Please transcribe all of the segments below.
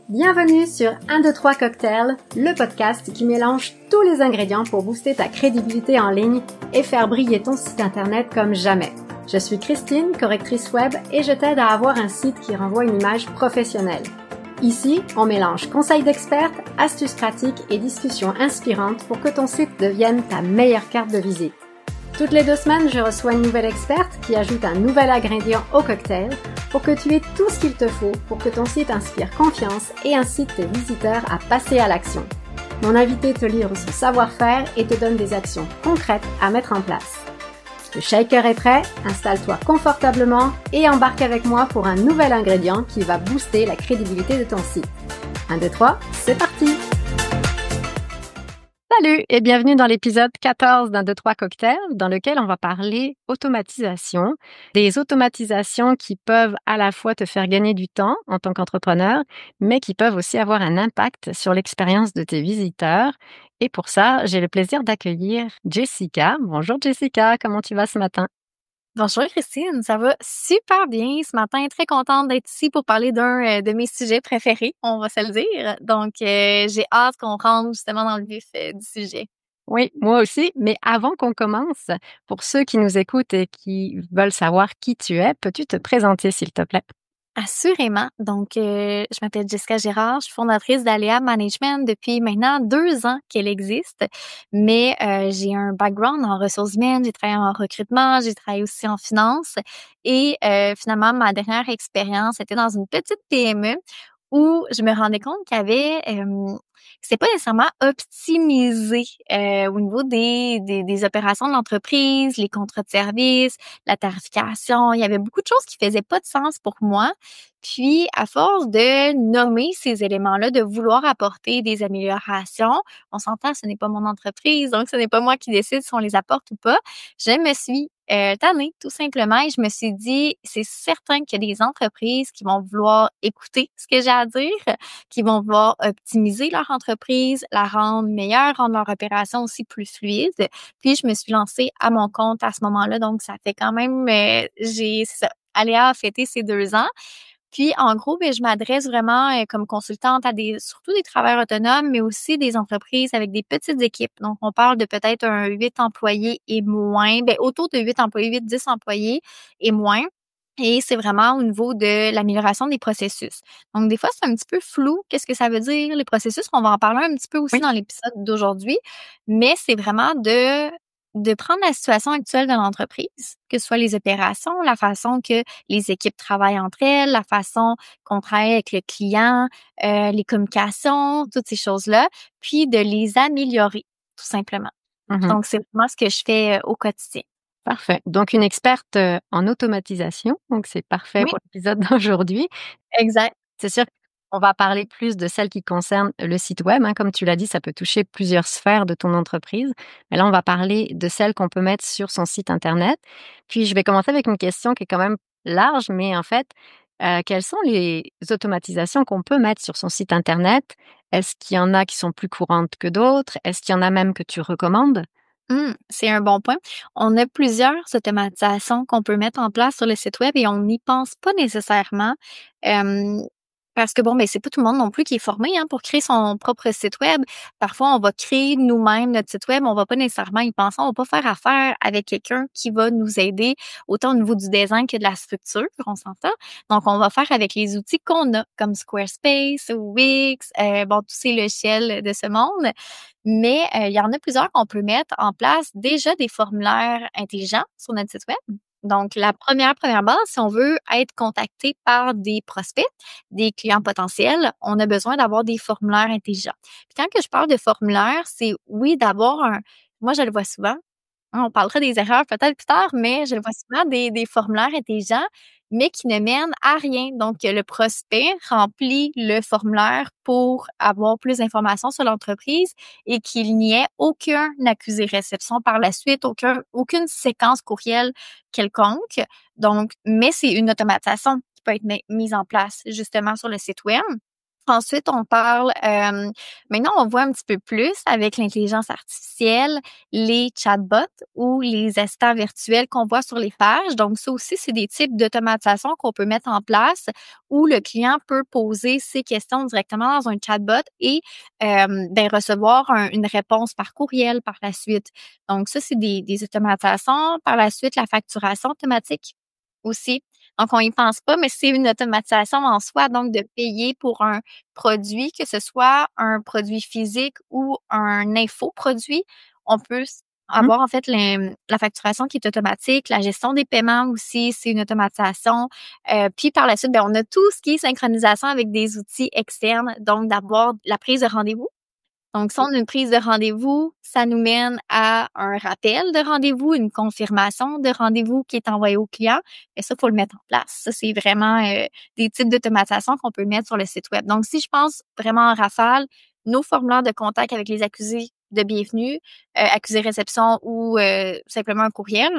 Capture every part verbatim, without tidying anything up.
Bienvenue sur un, deux, trois Cocktails, le podcast qui mélange tous les ingrédients pour booster ta crédibilité en ligne et faire briller ton site internet comme jamais. Je suis Christine, correctrice web, et je t'aide à avoir un site qui renvoie une image professionnelle. Ici, on mélange conseils d'expertes, astuces pratiques et discussions inspirantes pour que ton site devienne ta meilleure carte de visite. Toutes les deux semaines, je reçois une nouvelle experte qui ajoute un nouvel ingrédient au cocktail pour que tu aies tout ce qu'il te faut pour que ton site inspire confiance et incite tes visiteurs à passer à l'action. Mon invité te livre son savoir-faire et te donne des actions concrètes à mettre en place. Le shaker est prêt, installe-toi confortablement et embarque avec moi pour un nouvel ingrédient qui va booster la crédibilité de ton site. un, deux, trois, c'est parti! Salut et bienvenue dans l'épisode quatorze d'un, deux, trois Cocktails dans lequel on va parler automatisation. Des automatisations qui peuvent à la fois te faire gagner du temps en tant qu'entrepreneur, mais qui peuvent aussi avoir un impact sur l'expérience de tes visiteurs. Et pour ça, j'ai le plaisir d'accueillir Jessica. Bonjour Jessica, comment tu vas ce matin? Bonjour Christine, ça va super bien ce matin. Très contente d'être ici pour parler d'un euh, de mes sujets préférés, on va se le dire. Donc, euh, j'ai hâte qu'on rentre justement dans le vif euh, du sujet. Oui, moi aussi. Mais avant qu'on commence, pour ceux qui nous écoutent et qui veulent savoir qui tu es, peux-tu te présenter s'il te plaît? Assurément. Donc, euh, je m'appelle Jessica Gérard, je suis fondatrice d'Aléa Management depuis maintenant deux ans qu'elle existe. Mais euh, j'ai un background en ressources humaines, j'ai travaillé en recrutement, j'ai travaillé aussi en finance. Et euh, finalement, ma dernière expérience était dans une petite P M E où je me rendais compte qu'il y avait euh, c'est pas nécessairement optimisé euh, au niveau des, des, des opérations de l'entreprise, les contrats de service, la tarification. Il y avait beaucoup de choses qui faisaient pas de sens pour moi. Puis, à force de nommer ces éléments-là, de vouloir apporter des améliorations, on s'entend, ce n'est pas mon entreprise, donc ce n'est pas moi qui décide si on les apporte ou pas. Je me suis euh, tannée, tout simplement, et je me suis dit, c'est certain qu'il y a des entreprises qui vont vouloir écouter ce que j'ai à dire, qui vont vouloir optimiser leur entreprise, la rendre meilleure, rendre leur opération aussi plus fluide. Puis, je me suis lancée à mon compte à ce moment-là, donc ça fait quand même, euh, j'ai, c'est ça, Aléa a fêté ses deux ans. Puis, en gros, ben, je m'adresse vraiment euh, comme consultante à des, surtout des travailleurs autonomes, mais aussi des entreprises avec des petites équipes. Donc, on parle de peut-être un huit employés et moins, ben, autour de huit employés, huit dix employés et moins. Et c'est vraiment au niveau de l'amélioration des processus. Donc, des fois, c'est un petit peu flou. Qu'est-ce que ça veut dire, les processus? On va en parler un petit peu aussi Oui. dans l'épisode d'aujourd'hui. Mais c'est vraiment de de prendre la situation actuelle de l'entreprise, que ce soit les opérations, la façon que les équipes travaillent entre elles, la façon qu'on travaille avec le client, euh, les communications, toutes ces choses-là, puis de les améliorer, tout simplement. Mhm. Donc, c'est vraiment ce que je fais euh, au quotidien. Parfait. Donc, une experte euh, en automatisation. Donc, c'est parfait Oui, pour l'épisode d'aujourd'hui. exact. C'est sûr qu'on va parler plus de celles qui concernent le site web. Hein. Comme tu l'as dit, ça peut toucher plusieurs sphères de ton entreprise. Mais là, on va parler de celles qu'on peut mettre sur son site Internet. Puis, je vais commencer avec une question qui est quand même large, mais en fait, euh, quelles sont les automatisations qu'on peut mettre sur son site Internet? Est-ce qu'il y en a qui sont plus courantes que d'autres? Est-ce qu'il y en a même que tu recommandes? Mmh, c'est un bon point. On a plusieurs automatisations qu'on peut mettre en place sur le site web et on n'y pense pas nécessairement. Hem, parce que bon, ben, c'est pas tout le monde non plus qui est formé, hein, pour créer son propre site web. Parfois, on va créer nous-mêmes notre site web, on va pas nécessairement y penser, on va pas faire affaire avec quelqu'un qui va nous aider autant au niveau du design que de la structure, on s'entend. Donc, on va faire avec les outils qu'on a, comme Squarespace, Wix, heu, bon, tous ces logiciels de ce monde. Mais euh, il y en a plusieurs qu'on peut mettre en place déjà des formulaires intelligents sur notre site web. Donc, la première, première base, si on veut être contacté par des prospects, des clients potentiels, on a besoin d'avoir des formulaires intelligents. Puis quand que je parle de formulaire, c'est oui, d'avoir un, moi je le vois souvent, hein, on parlera des erreurs peut-être plus tard, mais je le vois souvent des, des formulaires intelligents, mais qui ne mènent à rien. Donc, le prospect remplit le formulaire pour avoir plus d'informations sur l'entreprise et qu'il n'y ait aucun accusé-réception par la suite, aucun, aucune séquence courriel quelconque. Donc, mais c'est une automatisation qui peut être mise en place justement sur le site web. Ensuite, on parle, euh, maintenant, on voit un petit peu plus avec l'intelligence artificielle, les chatbots ou les assistants virtuels qu'on voit sur les pages. Donc, ça aussi, c'est des types d'automatisation qu'on peut mettre en place où le client peut poser ses questions directement dans un chatbot et euh, ben, recevoir un- une réponse par courriel par la suite. Donc, ça, c'est des, des automatisations. Par la suite, la facturation automatique aussi. Donc, on y pense pas, mais c'est une automatisation en soi, donc de payer pour un produit, que ce soit un produit physique ou un infoproduit. On peut s- Mhm. avoir en fait l'in- la facturation qui est automatique, la gestion des paiements aussi, c'est une automatisation. Euh, puis par la suite, ben, on a tout ce qui est synchronisation avec des outils externes, donc d'avoir la prise de rendez-vous. Donc, si on a une prise de rendez-vous, ça nous mène à un rappel de rendez-vous, une confirmation de rendez-vous qui est envoyée au client. Et ça, il faut le mettre en place. Ça, c'est vraiment euh, des types d'automatisation qu'on peut mettre sur le site web. Donc, si je pense vraiment en rafale, nos formulaires de contact avec les accusés de bienvenue, euh, accusés réception ou euh, simplement un courriel,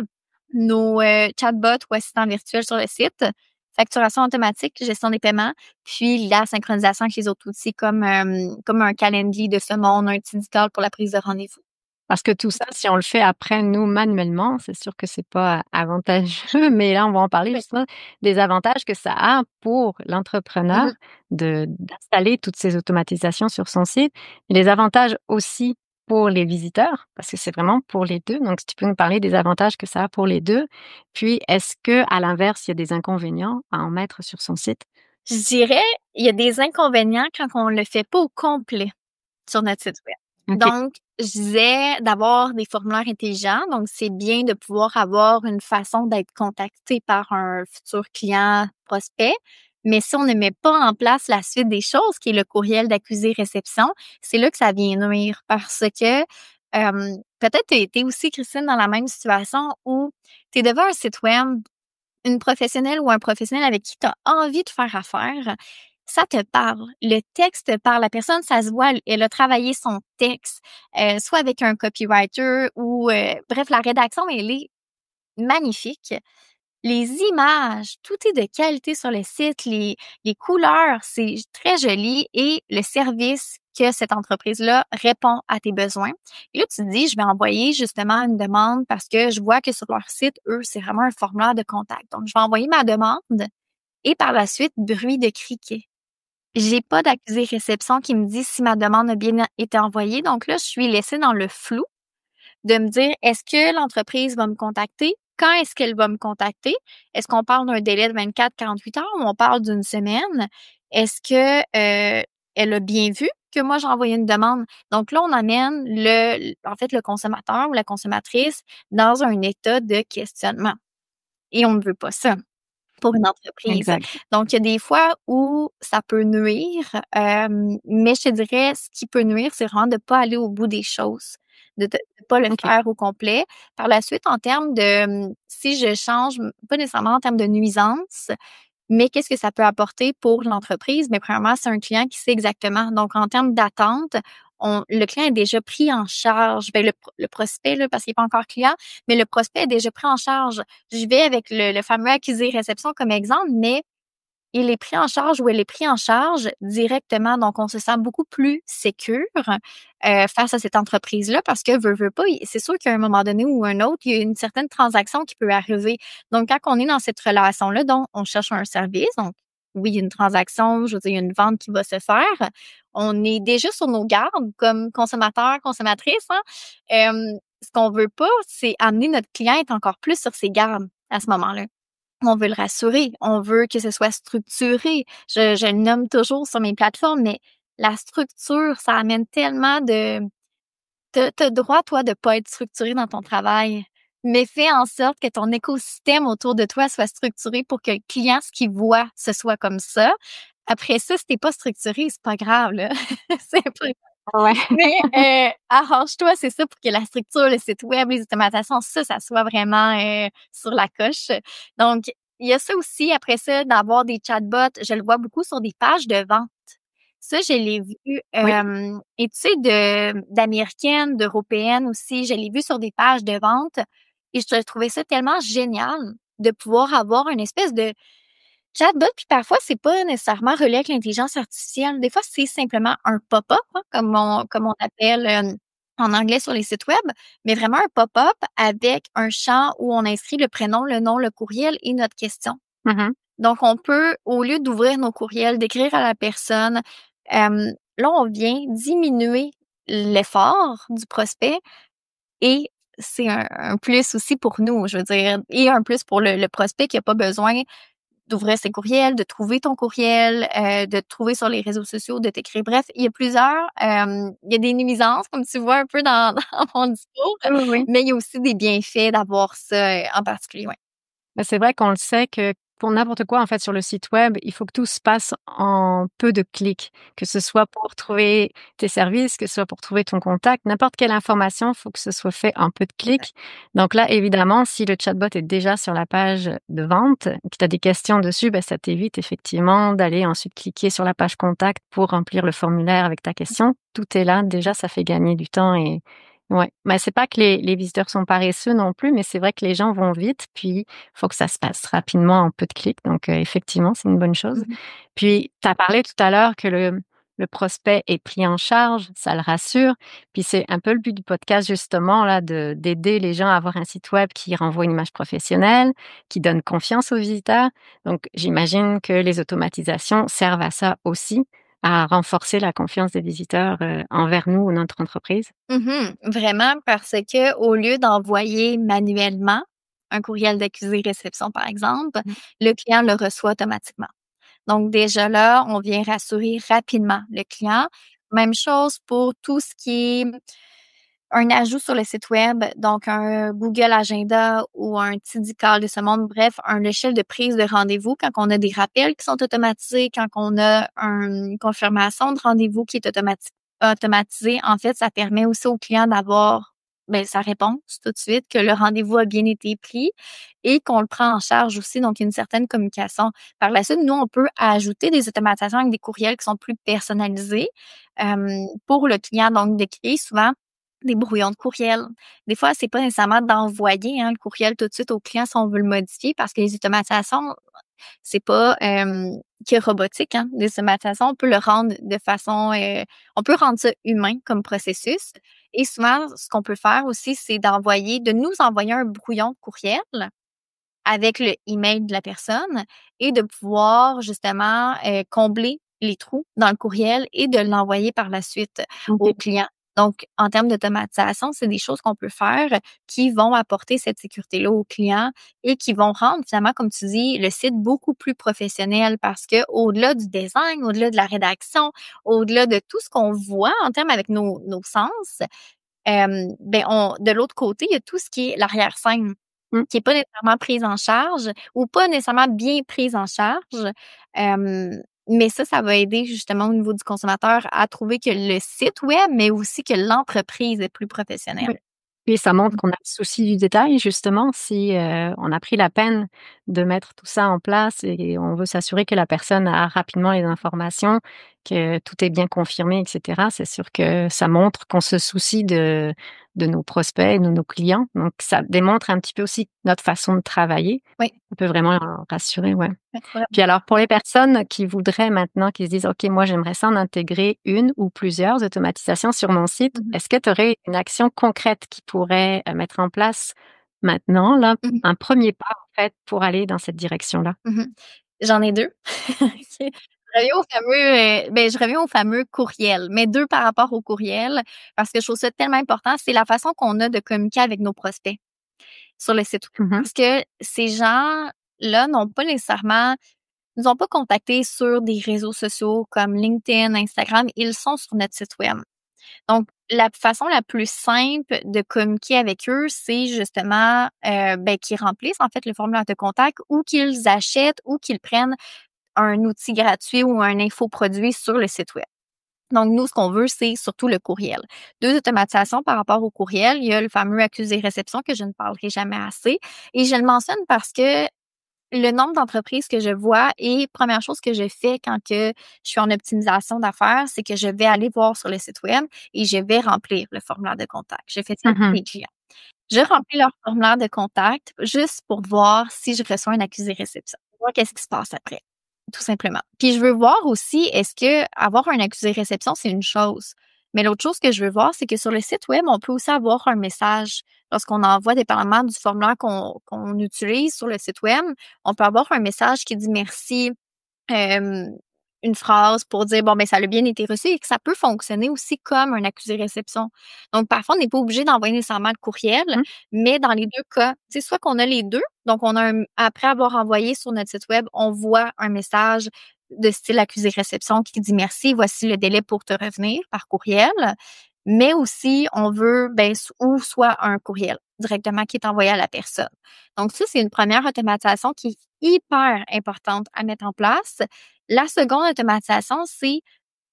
nos euh, chatbots ou assistants virtuels sur le site, facturation automatique, gestion des paiements, puis la synchronisation avec les autres outils comme, euh, comme un calendrier de ce monde, un Tidical pour la prise de rendez-vous. Parce que tout ça, si on le fait après nous manuellement, c'est sûr que c'est pas avantageux, mais là, on va en parler Oui. justement des avantages que ça a pour l'entrepreneur Mhm. de d'installer toutes ces automatisations sur son site, et les avantages aussi pour les visiteurs, parce que c'est vraiment pour les deux. Donc, si tu peux nous parler des avantages que ça a pour les deux, puis est-ce que à l'inverse, il y a des inconvénients à en mettre sur son site? Je dirais, il y a des inconvénients quand on le fait pas au complet sur notre site web. OK. Donc, je disais d'avoir des formulaires intelligents. Donc, c'est bien de pouvoir avoir une façon d'être contacté par un futur client prospect. Mais si on ne met pas en place la suite des choses, qui est le courriel d'accusé-réception, c'est là que ça vient nuire parce que euh, peut-être tu as été aussi, Christine, dans la même situation où tu es devant un site web, une professionnelle ou un professionnel avec qui tu as envie de faire affaire, ça te parle. Le texte te parle. La personne, ça se voit, elle, elle a travaillé son texte, euh, soit avec un copywriter ou, euh, bref, la rédaction, elle est magnifique. Les images, tout est de qualité sur le site. Les, les couleurs, c'est très joli et le service que cette entreprise-là répond à tes besoins. Et là, tu te dis, je vais envoyer justement une demande parce que je vois que sur leur site, eux, c'est vraiment un formulaire de contact. Donc, je vais envoyer ma demande et par la suite, bruit de criquet. J'ai pas d'accusé réception qui me dit si ma demande a bien été envoyée. Donc là, je suis laissée dans le flou de me dire, est-ce que l'entreprise va me contacter? Quand est-ce qu'elle va me contacter? Est-ce qu'on parle d'un délai de vingt-quatre à quarante-huit heures ou on parle d'une semaine? Est-ce que euh, elle a bien vu que moi j'ai envoyé une demande? Donc là, on amène le, en fait, le consommateur ou la consommatrice dans un état de questionnement. Et on ne veut pas ça pour une entreprise. Exact. Donc, il y a des fois où ça peut nuire, euh, mais je te dirais, ce qui peut nuire, c'est vraiment de pas aller au bout des choses, de ne pas le OK. faire au complet. Par la suite, en termes de, si je change, pas nécessairement en termes de nuisance, mais qu'est-ce que ça peut apporter pour l'entreprise? Mais premièrement, c'est un client qui sait exactement. Donc, en termes d'attente, on, le client est déjà pris en charge. Ben, le, le prospect, là, parce qu'il n'est pas encore client, mais le prospect est déjà pris en charge. Je vais avec le, le fameux accusé-réception comme exemple, mais il est pris en charge ou elle est pris en charge directement. Donc, on se sent beaucoup plus sécure euh, face à cette entreprise-là parce que veut, veut pas, c'est sûr qu'à un moment donné ou un autre, il y a une certaine transaction qui peut arriver. Donc, quand on est dans cette relation-là, donc on cherche un service, donc oui, il y a une transaction, je veux dire, il y a une vente qui va se faire. On est déjà sur nos gardes comme consommateur, consommatrice. Hein? Euh, ce qu'on veut pas, c'est amener notre client à être encore plus sur ses gardes à ce moment-là. On veut le rassurer, on veut que ce soit structuré. Je, je le nomme toujours sur mes plateformes, mais la structure, ça amène tellement de... T'as, t'as droit, toi, de pas être structuré dans ton travail, mais fais en sorte que ton écosystème autour de toi soit structuré pour que le client, ce qu'il voit, ce soit comme ça. Après ça, si t'es pas structuré, c'est pas grave, là. c'est pas Ouais. mais euh, arrange-toi, c'est ça, pour que la structure, le site web, les automatisations, ça, ça soit vraiment euh, sur la coche. Donc, il y a ça aussi, après ça, d'avoir des chatbots. Je le vois beaucoup sur des pages de vente. Ça, je l'ai vu. Oui. Euh, et tu sais, de, d'américaines, d'européennes aussi, je l'ai vu sur des pages de vente. Et je trouvais ça tellement génial de pouvoir avoir une espèce de Chatbot, puis parfois, c'est pas nécessairement relié avec l'intelligence artificielle. Des fois, c'est simplement un pop-up, hein, comme on comme on appelle, hem, en anglais sur les sites web, mais vraiment un pop-up avec un champ où on inscrit le prénom, le nom, le courriel et notre question. Mmh. Donc, on peut, au lieu d'ouvrir nos courriels, d'écrire à la personne, hem, là, on vient diminuer l'effort du prospect et c'est un un plus aussi pour nous, je veux dire, et un plus pour le le prospect qui a pas besoin d'ouvrir ses courriels, de trouver ton courriel, euh, de te trouver sur les réseaux sociaux, de t'écrire. Bref, il y a plusieurs, euh, il y a des nuisances, comme tu vois un peu dans, dans mon discours, Oui, oui, oui. mais il y a aussi des bienfaits d'avoir ça euh, en particulier, ouais. Bah, c'est vrai qu'on le sait que pour n'importe quoi, en fait, sur le site web, il faut que tout se passe en peu de clics, que ce soit pour trouver tes services, que ce soit pour trouver ton contact, n'importe quelle information, il faut que ce soit fait en peu de clics. Donc là, évidemment, si le chatbot est déjà sur la page de vente, que tu as des questions dessus, ben, ça t'évite effectivement d'aller ensuite cliquer sur la page contact pour remplir le formulaire avec ta question. Tout est là. Déjà, ça fait gagner du temps et ouais. Mais c'est pas que les, les visiteurs sont paresseux non plus, mais c'est vrai que les gens vont vite, puis faut que ça se passe rapidement en peu de clics. Donc, heu, effectivement, c'est une bonne chose. Mhm. Puis, tu as parlé tout à l'heure que le le prospect est pris en charge, ça le rassure. Puis c'est un peu le but du podcast justement là de d'aider les gens à avoir un site web qui renvoie une image professionnelle, qui donne confiance aux visiteurs. Donc j'imagine que les automatisations servent à ça aussi, à renforcer la confiance des visiteurs, heu, envers nous ou notre entreprise. Mhm. Vraiment, parce que au lieu d'envoyer manuellement un courriel d'accusé réception, par exemple, Mmh. le client le reçoit automatiquement. Donc déjà là, on vient rassurer rapidement le client. Même chose pour tout ce qui est un ajout sur le site web, donc un Google Agenda ou un Tidical de ce monde, bref, un logiciel de prise de rendez-vous quand on a des rappels qui sont automatisés, quand on a un- une confirmation de rendez-vous qui est automati- automatisée. En fait, ça permet aussi au client d'avoir ben, sa réponse tout de suite, que le rendez-vous a bien été pris et qu'on le prend en charge aussi, donc une certaine communication. Par la suite, nous, on peut ajouter des automatisations avec des courriels qui sont plus personnalisés euh, pour le client, donc d'écrire souvent des brouillons de courriel. Des fois, c'est pas nécessairement d'envoyer hein, le courriel tout de suite au client si on veut le modifier parce que les automatisations, c'est pas euh, que robotique. Hein. Les automatisations, on peut le rendre de façon... euh, on peut rendre ça humain comme processus. Et souvent, ce qu'on peut faire aussi, c'est d'envoyer, de nous envoyer un brouillon de courriel avec le email de la personne et de pouvoir justement euh, combler les trous dans le courriel et de l'envoyer par la suite au OK. client. Donc, en termes d'automatisation, c'est des choses qu'on peut faire qui vont apporter cette sécurité-là au client et qui vont rendre finalement, comme tu dis, le site beaucoup plus professionnel parce que au-delà du design, au-delà de la rédaction, au-delà de tout ce qu'on voit en termes avec nos, nos sens, euh, ben on, de l'autre côté, il y a tout ce qui est l'arrière-scène Mmh. qui est pas nécessairement prise en charge ou pas nécessairement bien prise en charge. Hem, mais ça, ça va aider justement au niveau du consommateur à trouver que le site web, mais aussi que l'entreprise est plus Oui. professionnelle. Puis ça montre Mmh. qu'on a le souci du détail justement, si, heu, on a pris la peine de mettre tout ça en place et on veut s'assurer que la personne a rapidement les informations, que tout est bien confirmé et cetera. C'est sûr que ça montre qu'on se soucie de de nos prospects, de nos clients. Donc ça démontre un petit peu aussi notre façon de travailler. Oui, Ça peut vraiment rassurer, ouais. ouais, vraiment. Puis alors pour les personnes qui voudraient maintenant, qui se disent: «OK, moi j'aimerais ça en intégrer une ou plusieurs automatisations sur mon site», Mmh mh. est-ce que tu aurais une action concrète qu'ils pourraient, heu, mettre en place maintenant là, Mmh. un premier pas en fait pour aller dans cette direction-là? Mmh. J'en ai deux. OK. Je reviens au fameux, heu, ben, je reviens au fameux courriel, mais deux par rapport au courriel parce que je trouve ça tellement important, c'est la façon qu'on a de communiquer avec nos prospects sur le site web. Mmh. Parce que ces gens-là n'ont pas nécessairement nous ont pas contactés sur des réseaux sociaux comme LinkedIn, Instagram, ils sont sur notre site web. Donc, la façon la plus simple de communiquer avec eux, c'est justement euh, ben, qu'ils remplissent en fait le formulaire de contact ou qu'ils achètent ou qu'ils prennent un outil gratuit ou un infoproduit sur le site web. Donc, nous, ce qu'on veut, c'est surtout le courriel. Deux automatisations par rapport au courriel. Il y a le fameux accusé-réception que je ne parlerai jamais assez. Et je le mentionne parce que le nombre d'entreprises que je vois et première chose que je fais quand que je suis en optimisation d'affaires, c'est que je vais aller voir sur le site web et je vais remplir le formulaire de contact. Je fais ça avec Mmh. mes clients. Je remplis leur formulaire de contact juste pour voir si je reçois un accusé réception. voir qu'est-ce qui se passe après, tout simplement. Puis je veux voir aussi, est-ce que avoir un accusé réception, c'est une chose. Mais l'autre chose que je veux voir, c'est que sur le site web, on peut aussi avoir un message. Lorsqu'on envoie, dépendamment du formulaire qu'on qu'on utilise sur le site web, on peut avoir un message qui dit merci, euh, une phrase pour dire bon ben ça a bien été reçu et que ça peut fonctionner aussi comme un accusé réception. Donc parfois on n'est pas obligé d'envoyer nécessairement le courriel, Mmh. mais dans les deux cas, c'est soit qu'on a les deux, donc on a un, après avoir envoyé sur notre site web, on voit un message de style accusé réception qui dit merci, voici le délai pour te revenir par courriel, mais aussi on veut ben ou soit un courriel directement qui est envoyé à la personne. Donc ça c'est une première automatisation qui est hyper importante à mettre en place. La seconde automatisation, c'est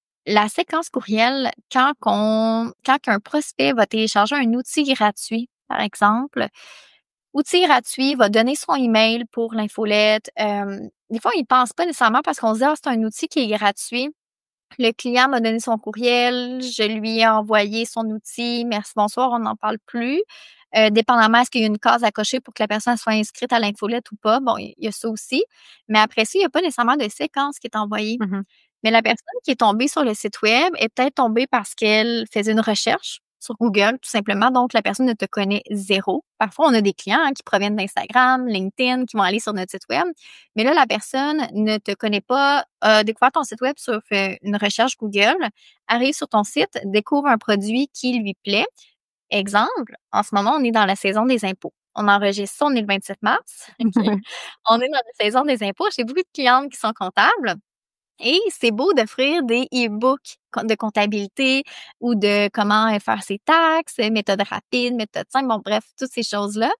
la séquence courriel quand qu'on, quand qu'un prospect va télécharger un outil gratuit, par exemple. Outil gratuit, va donner son email pour l'infolette. Euh, des fois, ils pensent pas nécessairement parce qu'on se dit, ah, c'est un outil qui est gratuit. Le client m'a donné son courriel, je lui ai envoyé son outil, merci, bonsoir, on n'en parle plus. Euh, dépendamment, est-ce qu'il y a une case à cocher pour que la personne soit inscrite à l'infolette ou pas? Bon, il y a ça aussi. Mais après ça, il n'y a pas nécessairement de séquence qui est envoyée. Mmh. Mais la personne qui est tombée sur le site web est peut-être tombée parce qu'elle faisait une recherche sur Google, tout simplement. Donc, la personne ne te connaît zéro. Parfois, on a des clients hein, qui proviennent d'Instagram, LinkedIn, qui vont aller sur notre site web. Mais là, la personne ne te connaît pas, a découvert ton site web sur euh, une recherche Google, arrive sur ton site, découvre un produit qui lui plaît. Exemple, en ce moment, on est dans la saison des impôts. On enregistre ça, on est le vingt-sept mars. Okay. On est dans la saison des impôts. J'ai beaucoup de clientes qui sont comptables. Et c'est beau d'offrir des e-books de comptabilité ou de comment faire ses taxes, méthode rapide, méthode simple, bon bref, toutes ces choses-là.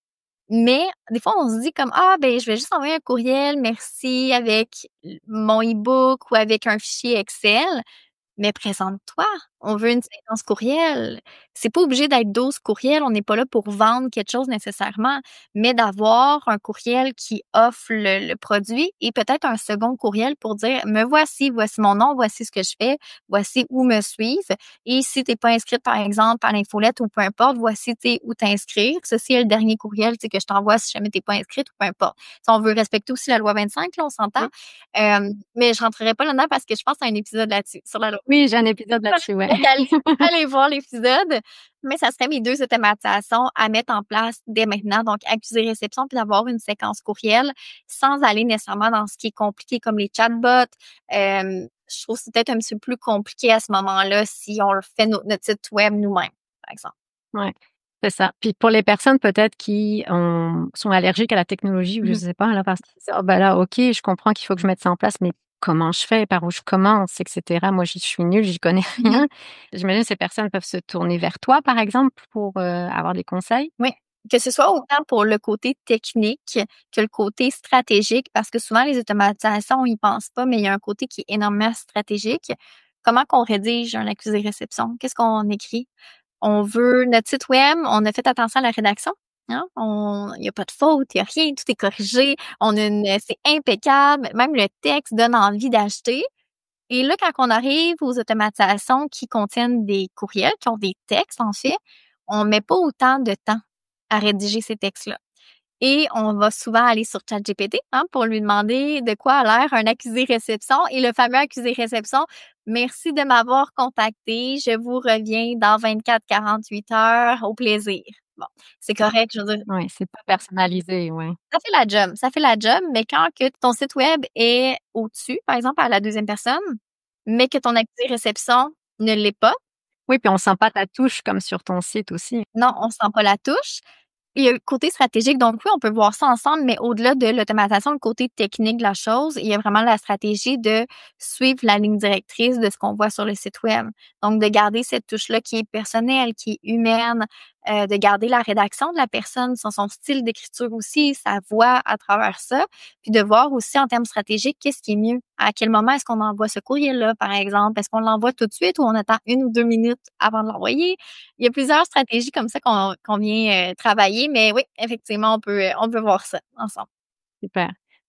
Mais des fois, on se dit comme ah ben je vais juste envoyer un courriel, merci avec mon e-book ou avec un fichier Excel. Mais présente-toi, on veut une séquence courriel. C'est pas obligé d'être douze courriels, on n'est pas là pour vendre quelque chose nécessairement, mais d'avoir un courriel qui offre le, le produit et peut-être un second courriel pour dire me voici, voici mon nom, voici ce que je fais, voici où me suivre. Et si t'es pas inscrite, par exemple, à l'infolette ou peu importe, voici t'es où t'inscrire. Ceci est le dernier courriel que je t'envoie si jamais t'es pas inscrite ou peu importe. Si on veut respecter aussi la loi vingt-cinq, là, on s'entend. Oui. Euh, mais je rentrerai pas là-dedans parce que je pense qu'il y a un épisode là-dessus, sur la loi. Oui, j'ai un épisode là-dessus, ouais. Donc, allez, allez voir l'épisode. Mais ça serait mes deux automatisations à mettre en place dès maintenant. Donc, accuser réception puis d'avoir une séquence courriel sans aller nécessairement dans ce qui est compliqué comme les chatbots. Euh, je trouve que c'est peut-être un petit peu plus compliqué à ce moment-là si on le fait no- notre site web nous-mêmes, par exemple. Ouais, c'est ça. Puis pour les personnes peut-être qui ont, sont allergiques à la technologie ou je Mhm. sais pas, là, parce qu'ils disent, oh, ben là, ok, je comprends qu'il faut que je mette ça en place, mais comment je fais, par où je commence, et cetera. Moi, j'y suis nulle, j'y connais rien. J'imagine que ces personnes peuvent se tourner vers toi, par exemple, pour euh, avoir des conseils. Oui, que ce soit autant pour le côté technique que le côté stratégique, parce que souvent les automatisations, on y pense pas, mais il y a un côté qui est énormément stratégique. Comment qu'on rédige un accusé réception? Qu'est-ce qu'on écrit? On veut notre site web, on a fait attention à la rédaction. Hein? On, il n'y a pas de faute, il n'y a rien, tout est corrigé. On a une, c'est impeccable. Même le texte donne envie d'acheter. Et là, quand on arrive aux automatisations qui contiennent des courriels, qui ont des textes, en fait, on met pas autant de temps à rédiger ces textes-là. Et on va souvent aller sur ChatGPT hein, pour lui demander de quoi a l'air un accusé réception. Et le fameux accusé réception, merci de m'avoir contacté, je vous reviens dans vingt-quatre à quarante-huit heures, au plaisir. Bon, c'est correct, je veux dire, Oui, c'est pas personnalisé, ouais. ça fait la job, ça fait la job, mais quand que ton site web est au-dessus, par exemple, à la deuxième personne, mais que ton accusé réception ne l'est pas, Oui, puis on sent pas ta touche comme sur ton site aussi. non, on sent pas la touche. Il y a le côté stratégique, donc oui, on peut voir ça ensemble, mais au-delà de l'automatisation, le côté technique de la chose, il y a vraiment la stratégie de suivre la ligne directrice de ce qu'on voit sur le site web. Donc, de garder cette touche-là qui est personnelle, qui est humaine, euh, de garder la rédaction de la personne, son, son style d'écriture aussi, sa voix à travers ça, puis de voir aussi en termes stratégiques, qu'est-ce qui est mieux. À quel moment est-ce qu'on envoie ce courriel-là, par exemple? Est-ce qu'on l'envoie tout de suite ou on attend une ou deux minutes avant de l'envoyer? Il y a plusieurs stratégies comme ça qu'on qu'on vient euh, travailler, mais oui, effectivement, on peut, euh, on peut voir ça ensemble. Super.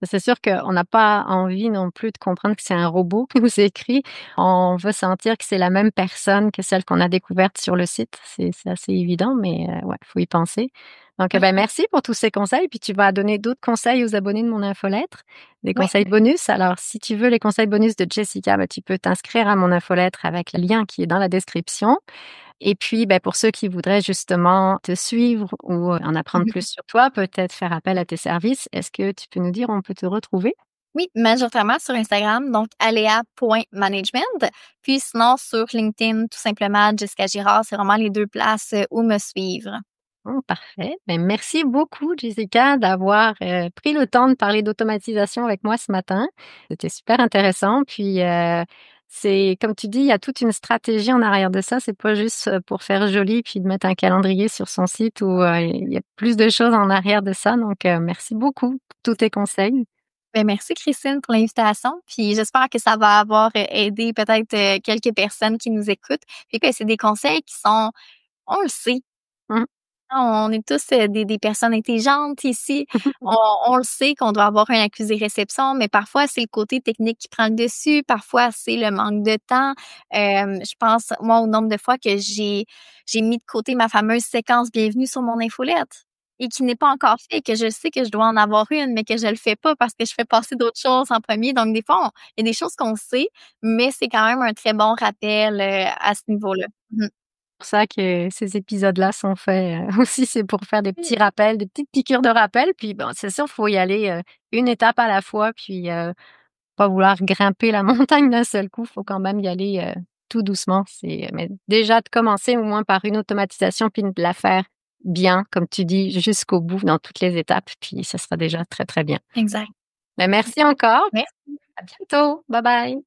C'est sûr qu'on n'a pas envie non plus de comprendre que c'est un robot qui nous écrit. On veut sentir que c'est la même personne que celle qu'on a découverte sur le site. C'est c'est assez évident, mais heu, ouais, faut y penser. Donc, heu, Oui. ben, merci pour tous ces conseils, puis tu vas donner d'autres conseils aux abonnés de mon infolettre, des Oui. conseils bonus. Alors, si tu veux les conseils bonus de Jessica, ben, tu peux t'inscrire à mon infolettre avec le lien qui est dans la description. Et puis, ben, pour ceux qui voudraient justement te suivre ou en apprendre plus sur toi, peut-être faire appel à tes services, est-ce que tu peux nous dire où on peut te retrouver? Oui, majoritairement sur Instagram, donc aléa point management. Puis sinon, sur LinkedIn, tout simplement, Jessica Girard, c'est vraiment les deux places euh, où me suivre. Oh, parfait. Ben, merci beaucoup, Jessica, d'avoir euh, pris le temps de parler d'automatisation avec moi ce matin. C'était super intéressant. Puis, euh, c'est comme tu dis, il y a toute une stratégie en arrière de ça. C'est pas juste euh, pour faire joli puis de mettre un calendrier sur son site où euh, il y a plus de choses en arrière de ça. Donc, euh, merci beaucoup pour tous tes conseils. Ben, merci Christine pour l'invitation. Puis j'espère que ça va avoir euh, aidé peut-être euh, quelques personnes qui nous écoutent. Puis que c'est des conseils qui sont, on le sait, Hum. on est tous euh, des, des personnes intelligentes ici. On, on le sait qu'on doit avoir un accusé-réception, mais parfois c'est le côté technique qui prend le dessus. Parfois c'est le manque de temps. Euh, je pense, moi, au nombre de fois que j'ai j'ai mis de côté ma fameuse séquence bienvenue sur mon infolette et qui n'est pas encore fait, que je sais que je dois en avoir une, mais que je le fais pas parce que je fais passer d'autres choses en premier. Donc, des fois, on- il y a des choses qu'on sait, mais c'est quand même un très bon rappel euh, à ce niveau-là. Mhm. Pour ça que ces épisodes-là sont faits, heu, aussi, c'est pour faire des petits rappels, des petites piqûres de rappel. Puis bon, c'est sûr, faut y aller, heu, une étape à la fois, puis, heu, pas vouloir grimper la montagne d'un seul coup. Faut quand même y aller, heu, tout doucement. C'est mais déjà de commencer au moins par une automatisation, puis de la faire bien, comme tu dis, jusqu'au bout dans toutes les étapes, puis ça sera déjà très, très bien. Exact. Ben, merci encore, Merci. à bientôt. Bye bye.